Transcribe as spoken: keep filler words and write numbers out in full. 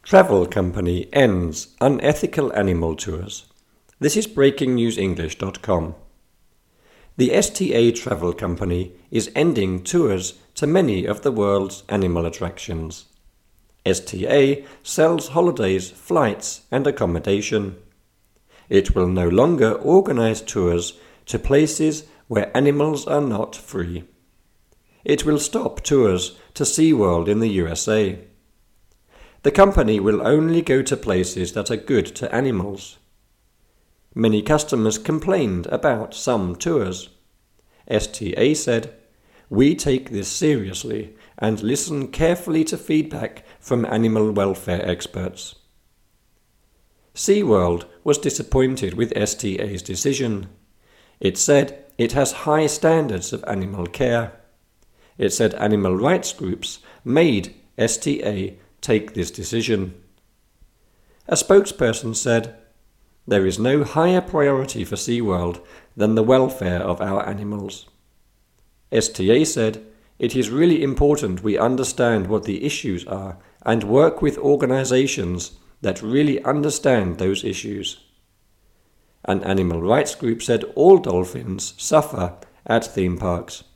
Travel company ends unethical animal tours. This is breaking news english dot com. The S T A travel company is ending tours to many of the world's animal attractions. S T A sells holidays, flights and accommodation. It will no longer organize tours to places where animals are not free. It will stop tours to SeaWorld in the U S A. The company will only go to places that are good to animals. Many customers complained about some tours. S T A said, "We take this seriously and listen carefully to feedback from animal welfare experts." SeaWorld was disappointed with S T A's decision. It said it has high standards of animal care. It said animal rights groups made S T A take this decision. A spokesperson said, "There is no higher priority for SeaWorld than the welfare of our animals." S T A said, "It is really important we understand what the issues are and work with organizations that really understand those issues." An animal rights group said all dolphins suffer at theme parks.